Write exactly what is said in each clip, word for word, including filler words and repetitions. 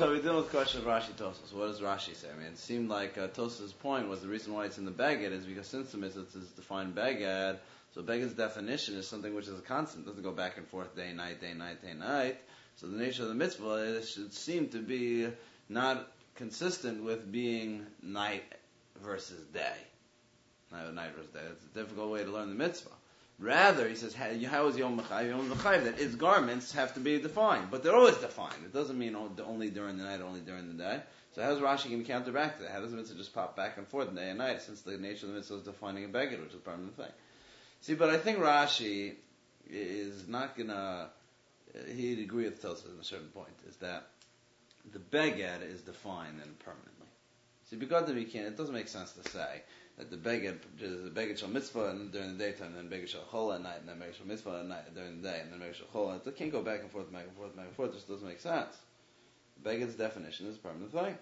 So we deal with the question of Rashi Tosfos. What does Rashi say? I mean, it seemed like uh, Tosfos' point was the reason why it's in the Beged is because since the mitzvah is defined Beged, so Beged's definition is something which is a constant, it doesn't go back and forth day, night, day, night, day, night. So the nature of the mitzvah it should seem to be not consistent with being night versus day. Night, night versus day. It's a difficult way to learn the mitzvah. Rather, he says, how is Yom Mechayiv? Yom Mechayiv, that its garments have to be defined. But they're always defined. It doesn't mean only during the night, only during the day. So how is Rashi going to counter back to that? How does the mitzvah just pop back and forth day and night, since the nature of the mitzvah is defining a beged, which is part of the thing? See, but I think Rashi is not going to, he'd agree with Tosfos at a certain point, is that the beged is defined and permanently. See, because we can't, it doesn't make sense to say that the beged is the beged shal mitzvah and during the daytime, and then beged shal chol at night, and then beged shal mitzvah at night during the day, and then beged shal chol. It can't go back and forth, back and forth, back and forth. It just doesn't make sense. The beged's definition is a permanent thing.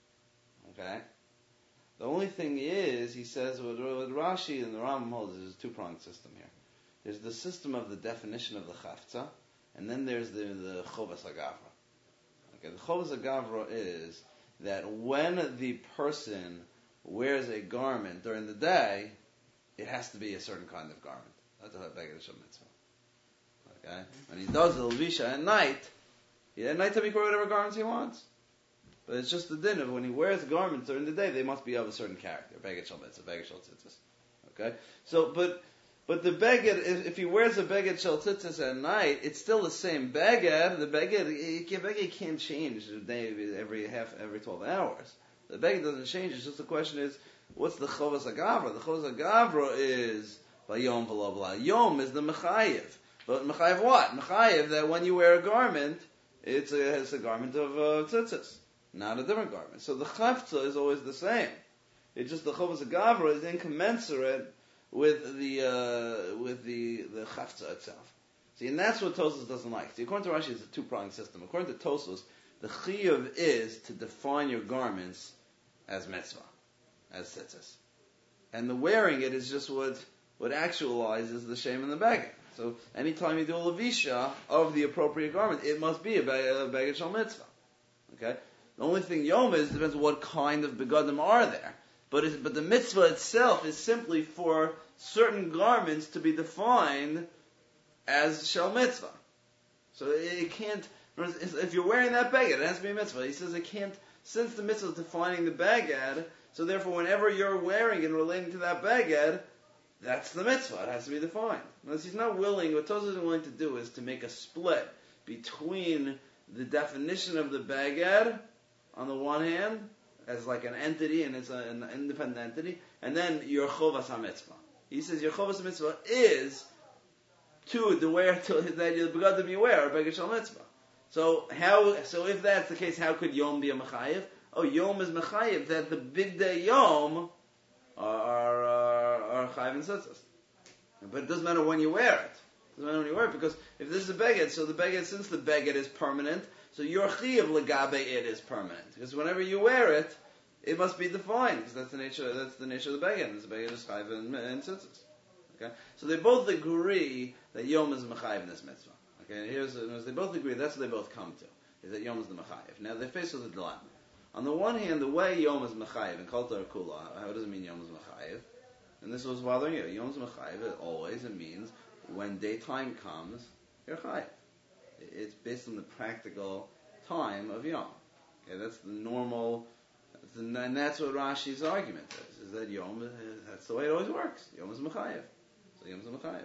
Okay. The only thing is, he says, with, with Rashi and the Rambam holds, there's a two-pronged system here. There's the system of the definition of the chafza, and then there's the the chovas hagavra. Okay, the chovas hagavra is that when the person wears a garment during the day, it has to be a certain kind of garment. That's a beged shel mitzvah. Okay? When he does the levisha at night, he, at night he can wear whatever garments he wants. But it's just the din of when he wears garments during the day, they must be of a certain character. Beged shel mitzvah, beged shel tzitzis. Okay? So, but but the beged, if, if he wears a beged shel tzitzis at night, it's still the same beged. The beged, he can't, beged can't change every half, every twelve hours. The beged doesn't change. It's just the question is, what's the chovas hagavra? The chovas hagavra is vayom v'lo blah. Yom is the mechayiv. But mechayiv what? Mechayiv that when you wear a garment, it's a, it's a garment of uh, tzitzis, not a different garment. So the chafza is always the same. It's just the chovas hagavra is incommensurate with the uh, with the the chafza itself. See, and that's what Tosfos doesn't like. See, according to Rashi, it's a two-pronged system. According to Tosfos, the chiyuv is to define your garments as mitzvah, as tzitzis. And the wearing it is just what, what actualizes the shame in the beged. So anytime you do a levisha of the appropriate garment, it must be a beged shel mitzvah. Okay? The only thing yom is, depends on what kind of begadim are there. But it, but the mitzvah itself is simply for certain garments to be defined as shel mitzvah. So it can't, if you're wearing that beged, it has to be a mitzvah. He says it can't, since the mitzvah is defining the beged, so therefore whenever you're wearing and relating to that beged, that's the mitzvah. It has to be defined. Unless he's not willing, what Tosfos isn't willing to do is to make a split between the definition of the beged, on the one hand, as like an entity, and it's a, an independent entity, and then your chovas ha-mitzvah. He says your chovas ha-mitzvah is to the wear to that you begadim you wear, beged shel mitzvah. So how? So if that's the case, how could Yom be a mechayiv? Oh, Yom is mechayiv that the big day Yom are are, are chayiv and tzitzis. But it doesn't matter when you wear it. It doesn't matter when you wear it, because if this is a beged, so the beged, since the beged is permanent, so your chiyav legabe it is permanent. Because whenever you wear it, it must be defined, because that's the nature. That's the nature of the beged. The beged is chayiv and, and tzitzis. Okay, so they both agree that Yom is mechayiv in this mitzvah. Okay, here's they both agree. That's what they both come to, is that Yom is the mechayiv. Now they're faced with a dilemma. On the one hand, the way Yom is mechayiv in Kol Torah Kula, how does it mean Yom is mechayiv? And this was bothering you. Yom is mechayiv. It always it means when daytime comes, you're chayiv. It's based on the practical time of Yom. Okay, that's the normal, and that's what Rashi's argument is: is that Yom, that's the way it always works. Yom is mechayiv. So Yom is mechayiv.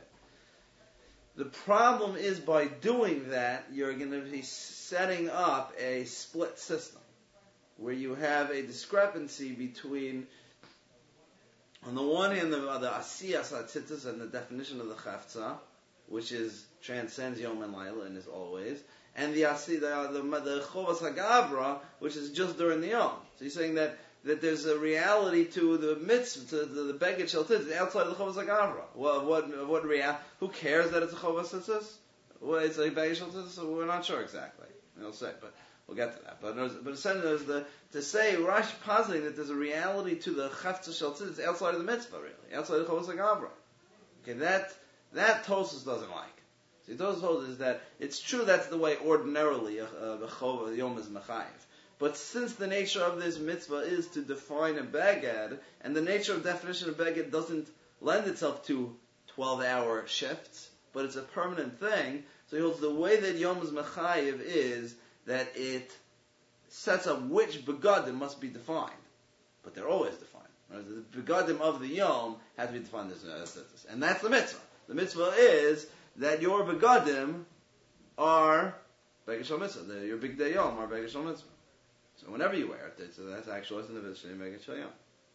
The problem is, by doing that, you're going to be setting up a split system where you have a discrepancy between, on the one hand, the, the asiyas hatzitzis and the definition of the chafza, which is transcends Yom and Laila and is always, and the asi the the, the chovas hagavra, which is just during the Yom. So you're saying that that there's a reality to the mitzvah, to the, the beged shel tzitzis, outside of the chovas hagavra. Well, what, what real? Who cares that it's a chovas tzitzis? Well, it's a beged shel tzitzis, so we're not sure exactly. We'll say, but we'll get to that. But there's, but essentially, there's the to say Rashi positing that there's a reality to the chafza shel tzitzis outside of the mitzvah, really, outside of the chovas hagavra. Okay, that that Tosfos doesn't like. See, Tosfos holds is that it's true that's the way ordinarily a, a, a Yom is mechayiv. But since the nature of this mitzvah is to define a beged, and the nature of definition of beged doesn't lend itself to twelve-hour shifts, but it's a permanent thing, so he holds the way that Yom is mechayiv is that it sets up which begadim must be defined. But they're always defined. Right? The begadim of the Yom have to be defined as this. And that's the mitzvah. The mitzvah is that your begadim are beged shel mitzvah. Your big day Yom are beged shel mitzvah. So whenever you wear it, so that's actually in the mitzvah beged shel Yom.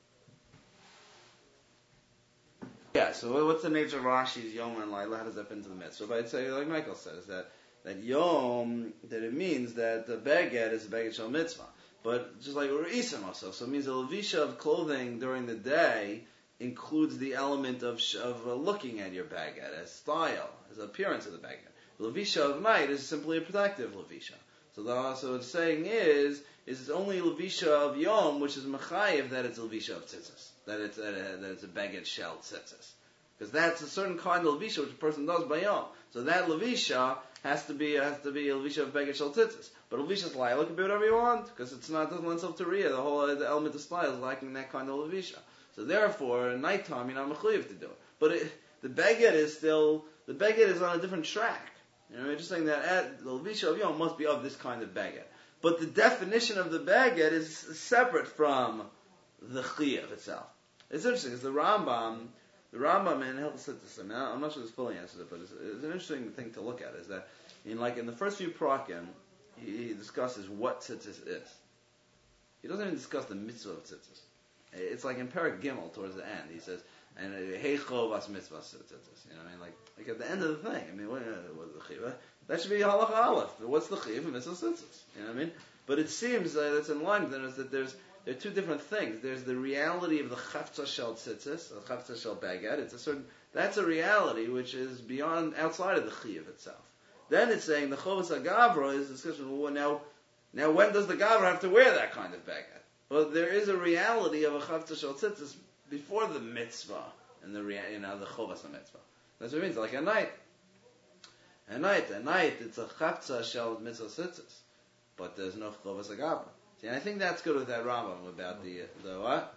Yeah, so what's the nature of Rashi's Yom and Laila? How does that fit into the mitzvah? But I'd say, like Michael says, that that Yom, that it means that the beged is a beged shel mitzvah. But just like Re'isim also, so it means the levisha of clothing during the day includes the element of of uh, looking at your beged as style, as appearance of the beged. The levisha of night is simply a protective levisha. So the so it's saying is is it's only levisha of Yom, which is mechayiv that it's levisha of tzitzis, that it's that, uh, that it's a beged shel tzitzis, because that's a certain kind of levisha which a person does by Yom. So that levisha has to be has to be a levisha of beged shel tzitzis. But levisha's laila can be whatever you want, because it's not doesn't lend itself to riyah. The whole uh, the element of style is lacking that kind of levisha. So therefore, at nighttime you're not mechayiv to do it. But it, the beged is still the beged is on a different track. You know, we're just saying that at, the levisha of Yom must be of this kind of beged. But the definition of the beged is separate from the chiyuv itself. It's interesting because the Rambam, the Rambam in Hilchos Tzitzis, I mean, I'm not sure this fully answers it, but it's, it's an interesting thing to look at. Is that in like in the first few prakim, he, he discusses what tzitzis is. He doesn't even discuss the mitzvah of tzitzis. It's like in Perek Gimel towards the end. He says, and heicho vas mitzvah tzitzis. You know what I mean? Like like at the end of the thing. I mean, what, what's the chiyuv? That should be halacha aleph. What's the chiyuv and mitzvah tzitzis? You know what I mean? But it seems that it's in line with it is that there's there are two different things. There's the reality of the chavtza shel tzitzis, the chavtza shel beged. It's a certain that's a reality which is beyond outside of the chiyuv itself. Then it's saying the chovas hagavra is discussion. Well, now, now when does the gavra have to wear that kind of beged? Well, there is a reality of a chavtza shel tzitzis before the mitzvah and the rea- you know the chovas mitzvah. That's what it means. Like at night, at night, at night, it's a chavtza shel mitzvah tzitzis, but there's no chovas hagavra. See, and I think that's good with that Rambam about the the what?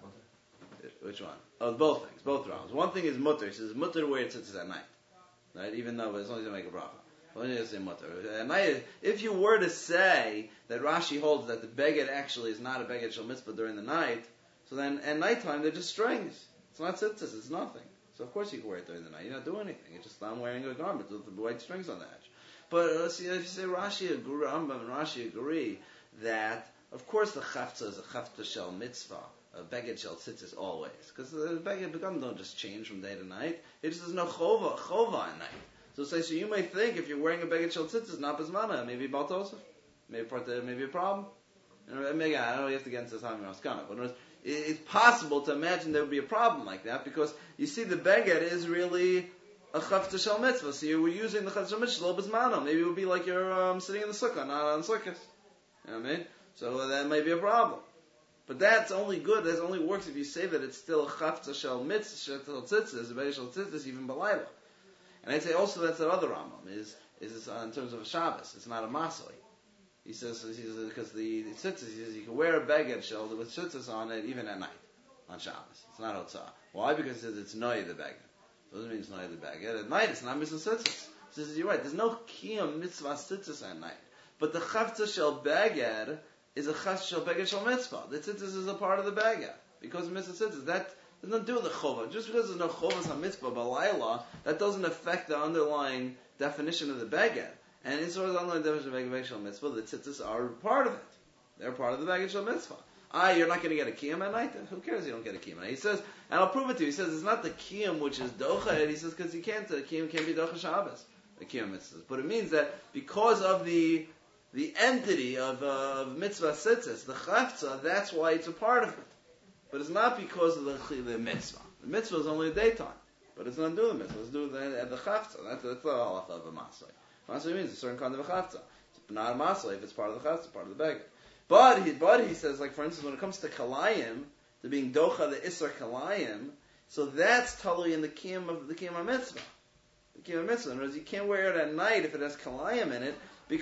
Which one? Oh, both things, both Rambams. One thing is mutter. He says mutter where it sits at night, right? Even though it's only to make a bracha. Only to say mutter. At night, if you were to say that Rashi holds that the beged actually is not a beged shel mitzvah during the night, so then at nighttime they're just strings. It's not tzitzis. It's nothing. So of course you can wear it during the night. You're not doing anything. You're just not wearing a garment with the white strings on the edge. But let's see, if you say Rashi agree, Rambam and Rashi agree that of course the chavtza is a chavtza shel mitzvah, a beged shel tzitzis always, because the beged begadim don't just change from day to night. It just there's no chova chova at night. So say so you may think if you're wearing a beged shel tzitzis, not bismana, maybe baltosef, maybe part maybe a problem. You know, maybe I don't know. You have to get into this time maskana, but it's possible to imagine there would be a problem like that because you see the beged is really a chavtza shel mitzvah. So you were using the chavtza shel mitzvah lo bismana. Maybe it would be like you're um, sitting in the sukkah, not on sukkahs. You know what I mean? So that may be a problem. But that's only good, that only works if you say that it's still a chavtza shel mitzvah, shel tzitzis, a beged shel tzitzis, even balayla. And I'd say also that's the other Rambam, is is in terms of a Shabbos, it's not a masoi. He says, he says because the, the tzitzis, he says you can wear a beged shel with tzitzis on it even at night, on Shabbos. It's not hotzah. Why? Because he says it's noy the beged. It doesn't mean it's noy the beged. At night it's not mitzvah tzitzis. He says, you're right, there's no kiyam mitzvah tzitzis at night. But the chavtza shel beged is a chavtza shel beged shel mitzvah. The tzitzis is a part of the beged. Because of mitzvah tzitzis. That does not do with the chova. Just because there's no chovas ha-mitzvah balayla, that doesn't affect the underlying definition of the beged. And in sort of the underlying definition of beged shel mitzvah, the tzitzis are part of it. They're part of the beged shel mitzvah. Ah, you're not going to get a kiyam at night? Who cares you don't get a kiyam at night? He says, and I'll prove it to you, he says it's not the kiyam which is docha, he says because you can't, the kiyam can't be docha Shabbos. The kiyam mitzvahs. But it means that because of the the entity of, uh, of mitzvah tzitzis, the chavtza, that's why it's a part of it. But it's not because of the, the mitzvah. The mitzvah is only a daytime. But it's not to do with the mitzvah. It's to do with the, the chavtza. That's, that's the halacha of a masay. Masay means a certain kind of a chavtza. It's not a masay if it's part of the chavtza, part of the beged. But he, but he says, like for instance, when it comes to kalayim, to being docha the isra kalayim, so that's totally in the kiyam of the kiyam mitzvah. The kiyam mitzvah. In other words, you can't wear it at night if it has kalayim in it, because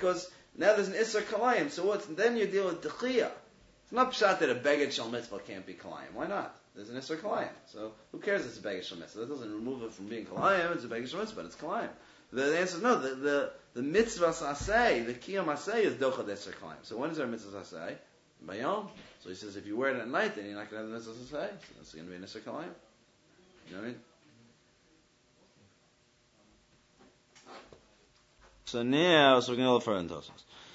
Now there's an Isser Kalayim, so what's, then you deal with Dechiyah. It's not pshat that a Beged Shal Mitzvah can't be Kalayim. Why not? There's an Isser Kalayim. So who cares if it's a Beged Shal Mitzvah? That doesn't remove it from being Kalayim, it's a Beged Shal Mitzvah, but it's Kalayim. The, the answer is no, the, the, the Mitzvah Saseh, the Kiyam Aseh is Docha Isser Kalayim. So when is there a Mitzvah Saseh? Bayom. So he says if you wear it at night, then you're not going to have the Mitzvah Saseh. So that's going to be an Isser Kalayim. You know what I mean? So now, so we're going to look for Tosos.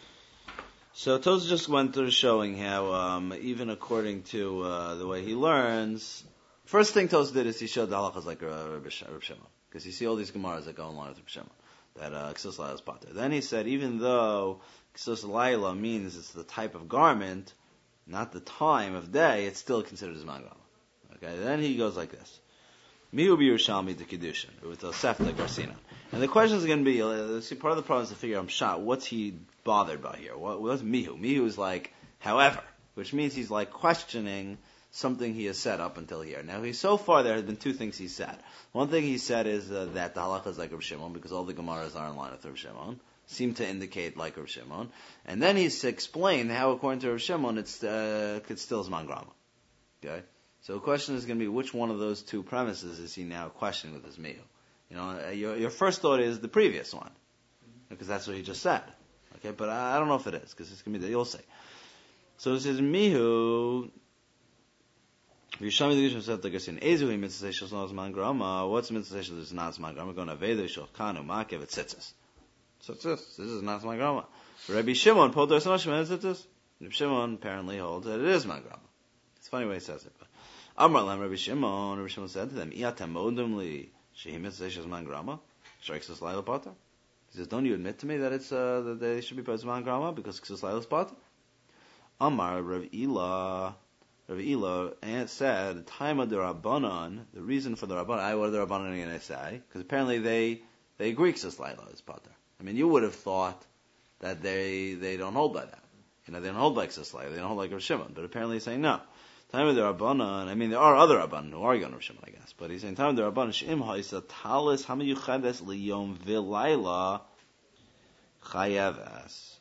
So Tosos just went through showing how, um, even according to uh, the way he learns, first thing Tosos did is he showed the halachas like Reb Shimon, because you see all these Gemaras that go along with Reb Shimon, that uh, Ksus Laila is pater. Then he said, even though Ksus Laila means it's the type of garment, not the time of day, it's still considered as Mangal. Okay, then he goes like this. Mihu b'Yerushalmi to Kiddushin, with the Sefta Garcina. And the question is going to be, uh, see, part of the problem is to figure out Pshat, what's he bothered by here? What, what's Mihu? Mihu is like, however, which means he's like questioning something he has said up until here. Now, he, so far there have been two things he said. One thing he said is uh, that the halacha is like Reb Shimon, because all the Gemaras are in line with Reb Shimon, seem to indicate like Reb Shimon. And then he's explained how, according to Reb Shimon, it's, uh, it's still Zman Grama. Okay? So the question is going to be, which one of those two premises is he now questioning with his Mihu? You know, your, your first thought is the previous one, because that's what he just said. Okay, but I, I don't know if it is, because it's going to be, you'll see. So it says, Mihu, Yishami the Gisham said, like I said, Ezuhi mitzvah shel zman grama, what's mitzvah shel is not zman grama, going to Veda shel kanu makev et tzitzis. So this is not zman grama. Rabbi Shimon, Poter Sanoshim, and tzitzis. Rabbi Shimon apparently holds that it is zman grama. It's a funny way he says it, but Amar Lam Rabbi Shimon, Rabbi Shimon said to them, Iyatem modem li shehi mitzvah shel zman grama, shreksus laila pater. He says, don't you admit to me that it's uh, that they should be put zman grama because ksus laila is pater? Amar Rav Ila, Rav Ila and said, time of the Rabbanon, the reason for the Rabbanon, I what are the Rabbanon going to say? Because apparently they they agree ksus laila is pater. I mean, you would have thought that they they don't hold by that. You know, they don't hold by ksus laila, they don't hold like Rav Shimon, but apparently he's saying no. Time of the Rabbanon, I mean, there are other Rabbanon who are going to Rav Shimon, I guess, but he's saying, time of the Rabbanon, She'im ha'isa talis hamayuchades liyom v'layla chayeves.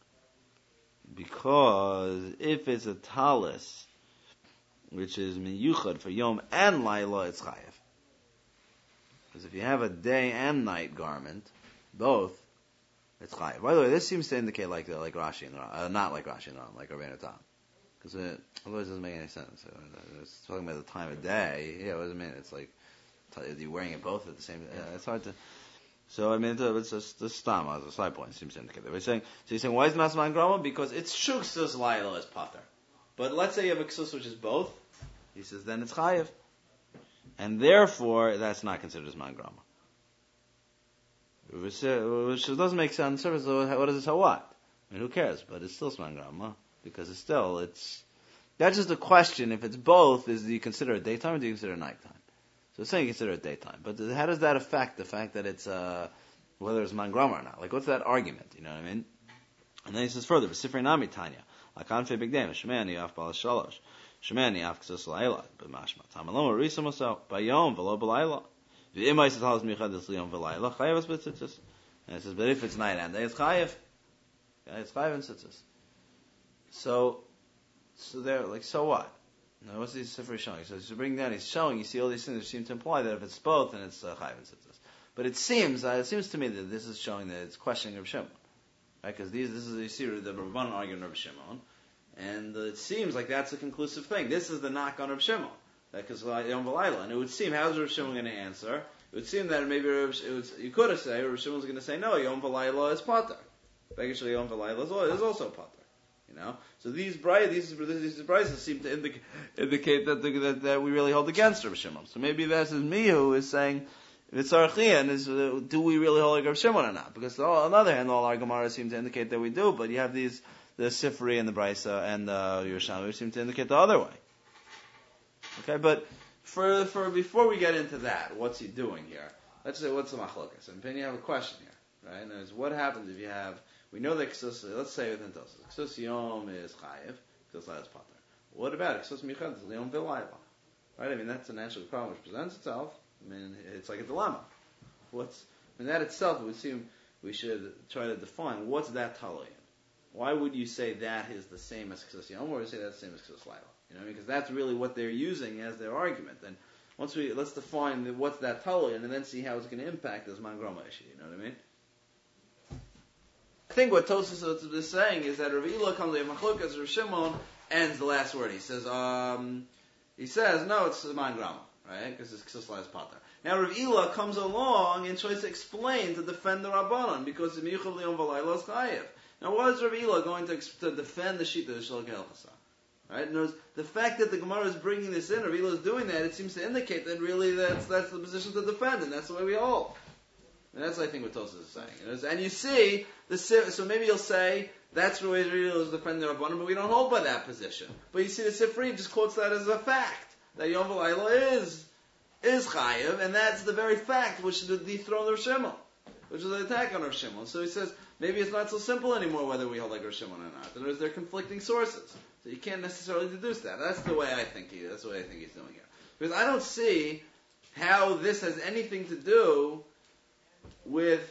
Because if it's a talis, which is miyuchad for yom and layla, it's chayev. Because if you have a day and night garment, both, it's chayev. By the way, this seems to indicate like like Rashi and uh, not like Rashi and like Rabbeinu Tam. Because it otherwise it doesn't make any sense. It's talking about the time of day. Yeah, what does it mean? It's like you're wearing it both at the same time. Yeah, it's hard to. So I mean, it's, it's just the stam as a side point seems to indicate that. We're saying, so you're saying why is it not zman grama? Because it's true ksus laila is pater. But let's say you have a ksus which is both. He says then it's chayev, and therefore that's not considered zman grama. Which, which doesn't make sense. What does it? So what? I mean, who cares? But it's still zman grama. Because it's still, it's, that's just a question. If it's both, is do you consider it daytime or do you consider it nighttime? So it's saying you consider it daytime. But how does that affect the fact that it's, uh, whether it's man grama or not? Like, what's that argument? You know what I mean? And then he says further, V'sifrei nami tanya, Akan fe bigdem, Shemani af bal shalosh, Shemani af k'sus l'ayla, b'mashma, Tamalom arisa moso, Bayom v'lo b'layla, V'imay setalas michadis liyom v'layla, Chayev es b'tzitzis. And it says, but if it's night and day, it's Chayev. Okay, it's Chayev and tzitzis. So, so they're like, so what? Now, what's the Sifri showing? So to bring down, he's showing, you see all these things which seem to imply that if it's both, then it's uh, Chayiv and Tzitzis. But it seems, uh, it seems to me that this is showing that it's questioning Rav Shimon. Right? Because these, this is, you see the Rabbanan arguing Rav Shimon, and uh, it seems like that's a conclusive thing. This is the knock on Rav Shimon. Because Yom V'Layla. And it would seem, how's Rav Shimon going to answer? It would seem that maybe Rav, it would, you could have said, Rav Shimon's going to say, no, Yom V'Layla is Pater. Actually, Yom V'Layla is also Pater. You know, so these brides, these these brides seem to indica- indicate that, the, that that we really hold against Rav Shimon. So maybe that's me who is saying it's Archian is uh, do we really hold like Rav Shimon or not? Because all, on the other hand, all our Gemaras seem to indicate that we do, but you have these the Sifri and the Brisa and the Yerushalmi seem to indicate the other way. Okay, but for for before we get into that, what's he doing here? Let's say what's the machlokas? And then you have a question here, right? And there's what happens if you have. We know that ksus, let's say within Tosos, ksus yom is chayiv, ksus laila is pater. What about it? Ksus michad is yom v'layla. Right? I mean, that's a natural problem which presents itself. I mean, it's like a dilemma. What's, I mean, that itself, it would seem we should try to define what's that tali in. why would you say that is the same as Ksus Yom, or would you say that's the same as Ksus Laila? You know, because that's really what they're using as their argument. And once we, let's define the, what's that Tali, and then see how it's going to impact this Man Grama issue, you know what I mean? I think what Tosfos is saying is that Rav Ila comes to Machlokas, Rav Shimon ends the last word. He says, um, he says, no, it's Man Grama, right? Because it's Ksus Laila's Pater. Now Rav Ila comes along and tries to explain to defend the Rabbanon, because the Miyuchav Leon V'Laila is Chayev. Now what is Rav Ila going to, to defend the Shita of Shalkei Elchasa? Right? And the fact that the Gemara is bringing this in, Rav Ila is doing that, it seems to indicate that really that's that's the position to defend, and that's the way we hold. And that's, I think, what Tosfos is saying. It is, and you see, the so maybe you'll say, that's the way Rav Ila is defending the Rabbanon, but we don't hold by that position. But you see, the Sifri just quotes that as a fact, that Yom V'Laila is, is Chayev, and that's the very fact which dethroned Rav Shimon, which is an attack on Rav Shimon. So he says, maybe it's not so simple anymore whether we hold like Rav Shimon or not. In other words, they're conflicting sources. So you can't necessarily deduce that. That's the way I think he. That's the way I think he's doing it. Because I don't see how this has anything to do with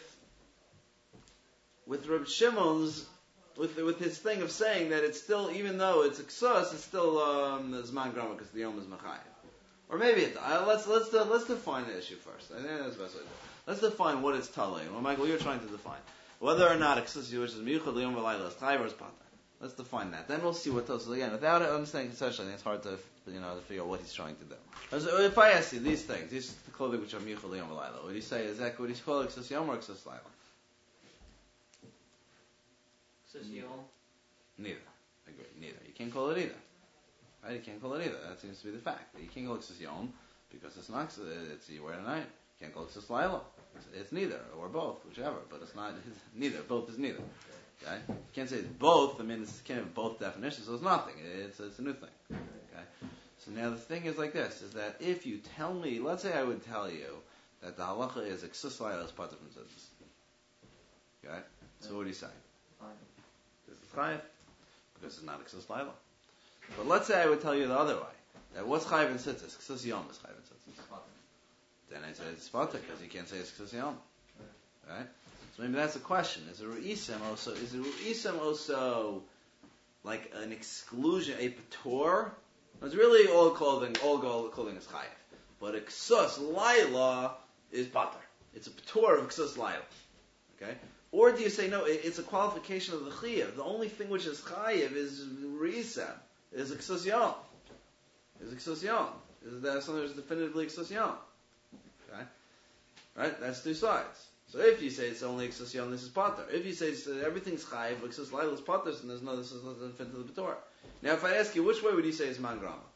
with Reb Shimon's with with his thing of saying that it's still, even though it's a ksus, it's still um, Zman Grama because the Yom is Machayev. Or maybe it. Uh, let's let's uh, let's define the issue first. I think that's the best way to do it. Let's define what is Talei. Well, Michael, you're trying to define whether or not a ksus which is Miyuchad Liyom V'Laila is Chayev or is Pater. Let's define that. Then we'll see what Tosfos, again, without understanding conceptually, I think it's hard to, you know, to figure out what he's trying to do. So if I ask you these things, these the clothing which are Miyuchad Liyom V'Laila, would you say, is that what he's called Ksus Yom or Ksus Laila? Ksus Yom? Neither. I agree. Neither. You can't call it either. Right? You can't call it either. That seems to be the fact. You can't call it Ksus Yom because it's not, it's you wear it at night. You can't call it Ksus Laila. It's, it's neither, or both, whichever, but it's not, it's neither. Both is neither. Okay? You can't say it's both. I mean, it can't have both definitions, so it's nothing. It's, it's a new thing. Okay? So now the thing is like this, is that if you tell me, let's say I would tell you that the halacha is a ksus laila as part of mitzvahs. Okay? So what do you say? This is chayiv, because it's not a ksus laila. But let's say I would tell you the other way, that what's chayiv in tzitzis? Ksus yom is chayiv in tzitzis. Then I say it's pater, because you can't say it's ksus yom. Right? So maybe that's the question. Is a ru'isem also, is a ru'isem also like an exclusion, a patur? It's really all clothing, all clothing is chayiv. But a ksus laila is pater. It's a patur of ksus laila. Okay? Or do you say, no, it's a qualification of the chayiv. The only thing which is chayiv is ru'isem, is a ksus yom. Is a ksus yom. Is that something that's definitively ksus yom. Okay? Right? That's two sides. So if you say it's only Ksus Yom, this is Pater. If you say it's, uh, everything's Chayiv, Ksus Laila is Pater, then there's no, this is doesn't fit into the Patur. Now if I ask you, which way would you say is Man Grama?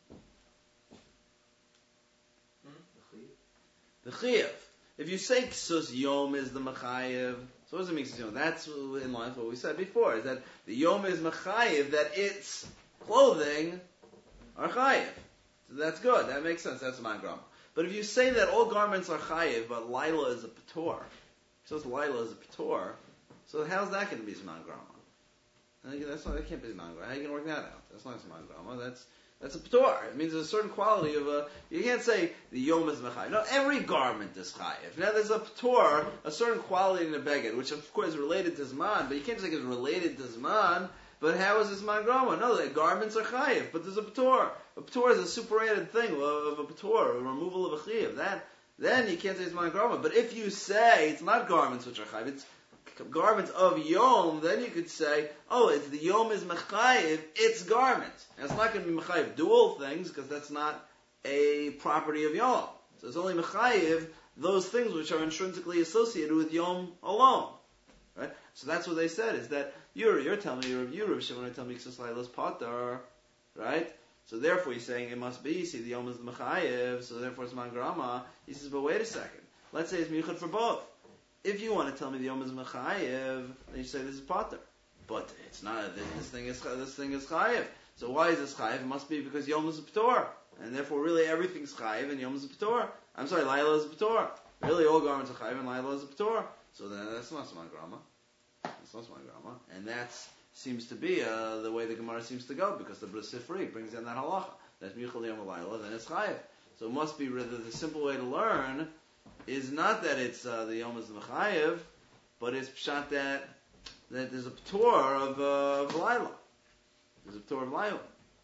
Hmm? The Chayiv. If you say Ksus Yom is the Mechayiv, so what does it mean Ksus Yom? That's in line with what we said before, is that the Yom is Mechayiv, that its clothing are Chayiv. So that's good, that makes sense, that's Man Grama. But if you say that all garments are chayiv, but Laila is a patur, so Laila is a patur, so how's that going to be Zman Grama? I think that's not, that can't be Zman Grama. How are you going to work that out? That's not Zman Grama. That's that's a patur. It means there's a certain quality of a. You can't say the yom is mechayiv. No, every garment is chayiv. Now there's a patur, a certain quality in the beged, which of course is related to Zman, but you can't say it's related to Zman. But how is this Zman Grama? No, the garments are chayiv, but there's a patur. A patur is a superadded thing of a patur, a removal of a chayiv. That, then you can't say it's Zman Grama. But if you say it's not garments which are chayiv, it's garments of yom, then you could say, oh, it's the yom is mechayiv, it's garments. Now it's not going to be mechayiv dual things, because that's not a property of yom. So it's only mechayiv those things which are intrinsically associated with yom alone. Right? So that's what they said, is that you're, you're telling me, you're, you're Shimon, telling me Ksus Laila's Pater, right? So therefore he's saying it must be, see, the Yom is the Mechayev, so therefore it's Man Grama. He says, but wait a second. Let's say it's Miyuchad for both. If you want to tell me the Yom is Mechayev, then you say this is Pater. But it's not, this, this thing is this thing is Chayev. So why is this Chayev? It must be because Yom is a Patur. And therefore really everything's Chayev and Yom is a Patur. I'm sorry, Laila is a Patur. Really all garments are Chayev and Laila is a Patur. So then that's not Man Grama. That's not Man Grama. And that's seems to be uh, the way the Gemara seems to go, because the Bris Sifri brings in that halacha. That's Michal Yom Laila, then it's Chayev. So it must be rather the simple way to learn is not that it's uh, the Yom is the Mechayev, but it's pshat that that there's a p'tor of, uh, of Laila. There's a p'tor of Laila.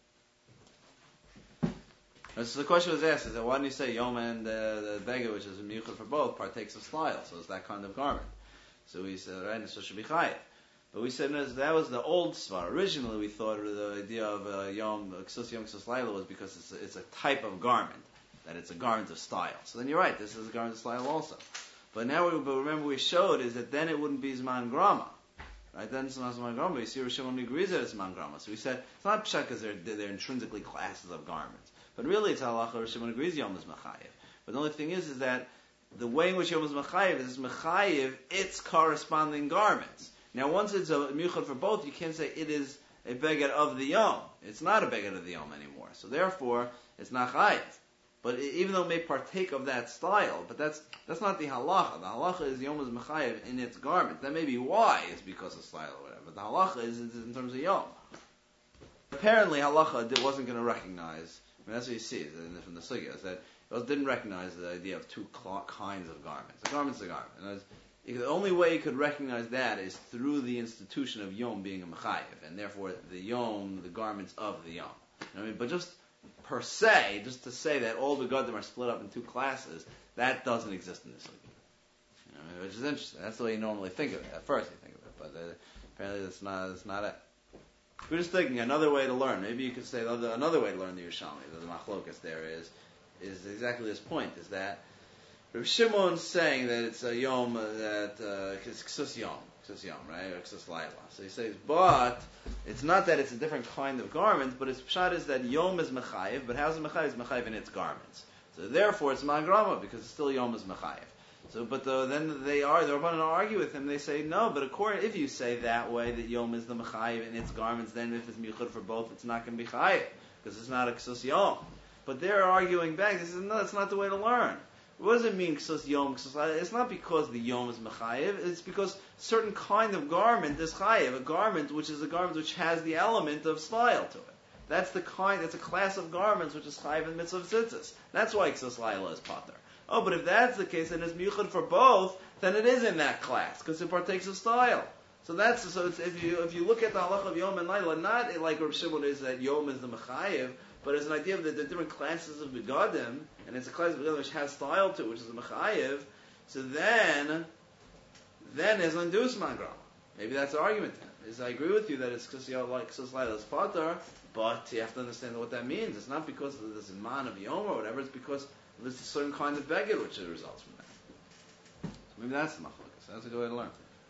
And so the question was asked, is that why don't you say Yom and uh, the Beged, which is a miyuchad for both, partakes of style, so it's that kind of garment. So we said, right, so it should be chayiv. But we said no, that was the old svar. Originally we thought the idea of uh, Yom, Ksus Yom, Ksus Laila was because it's a, it's a type of garment, that it's a garment of style. So then you're right, this is a garment of style also. But now, we, but remember we showed is that then it wouldn't be Zman Grama. Right, then it's not Zman Grama. You see Rishon only agrees that it's Zman Grama. So we said, it's not pshat because they're, they're intrinsically classes of garments. But really, it's halacha. Rishon agrees Yom is mechayev. But the only thing is, is that the way in which Yom is mechayev is mechayev its corresponding garments. Now, once it's a miyuchad for both, you can't say it is a beged of the Yom. It's not a beged of the Yom anymore. So therefore, it's not chayev. But it, even though it may partake of that style, but that's that's not the halacha. The halacha is Yom is mechayev in its garment. That may be why it's because of style or whatever. But the halacha is, is in terms of Yom. Apparently, halacha wasn't going to recognize. I mean, that's what you see from the sugya, is that it didn't recognize the idea of two cl- kinds of garments. A garment's a garment. And the only way you could recognize that is through the institution of Yom being a mechayev, and therefore the Yom, the garments of the Yom. You know what I mean? But just per se, just to say that all the Gadim are split up in two classes, that doesn't exist in the sugya. You know, which is interesting. That's the way you normally think of it. At first you think of it, but uh, apparently that's not, that's not it. We're just thinking another way to learn. Maybe you could say another, another way to learn the Yerushalmi, the machlokas there is, is exactly this point, is that Rav Shimon's saying that it's a Yom, that, uh, it's Ksus Yom, Ksus Yom, right, or Ksus Laila. So he says, but, it's not that it's a different kind of garment, but its pshat is that Yom is mechayev, but how's it mechayev? It's mechayev in its garments. So therefore it's Magrama, because it's still Yom is mechayev. So, but the, then they are, they're about to argue with him. They say, no, but according, if you say that way, that Yom is the mechayev in its garments, then if it's miyuchad for both, it's not going to be chayev, because it's not a ksus Yom. But they're arguing back. They say, no, that's not the way to learn. What does it mean, ksus Yom, ksus Laila? It's not because the Yom is mechayev, it's because certain kind of garment is chayev, a garment which is a garment which has the element of style to it. That's the kind, that's a class of garments which is chayev in mitzvah tzitzis. That's why ksus Laila is pater. Oh, but if that's the case, and it's miyuchad for both, then it is in that class because it partakes of style. So that's so. It's, if you if you look at the halacha of Yom and Laila, not like Rav Shimon is that Yom is the mechayev, but it's an idea of the, the different classes of begadim, and it's a class of begadim which has style to it, which is the mechayev. So then, then there's undus mangra. Maybe that's the argument. Then is I agree with you that it's because you like Ksus Laila is pater, but you have to understand what that means. It's not because of this man of Yom or whatever. It's because there's a certain kind of beged which results from that. So maybe that's the machlokas. That's a good way to learn.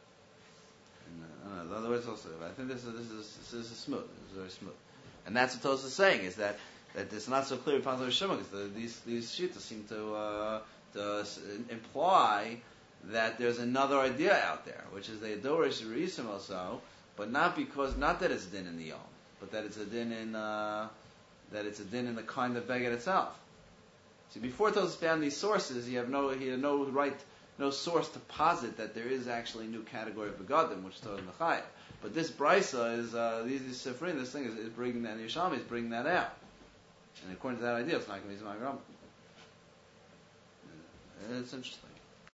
And, uh, I don't know, the other way is also, I think this is, this is, this is smooth. This is very smooth. And that's what Tosa is saying, is that, that it's not so clear in Panzer Shimon, because the, these, these shittas seem to, uh, to imply that there's another idea out there, which is the Adorish Reisim also, but not because, not that it's din in the Yom, but that it's a din in, uh, that it's a din in the kind of beged itself. See, before Tosfos found these sources, you have no, he had no right, no source to posit that there is actually a new category of begadim, which is Torah Mechayev. But this brisa is, uh, these, these Sifrim, this thing is, is bringing that, and Yerushalmi is bringing that out. And according to that idea, it's not going to be Zman Grama. It's interesting.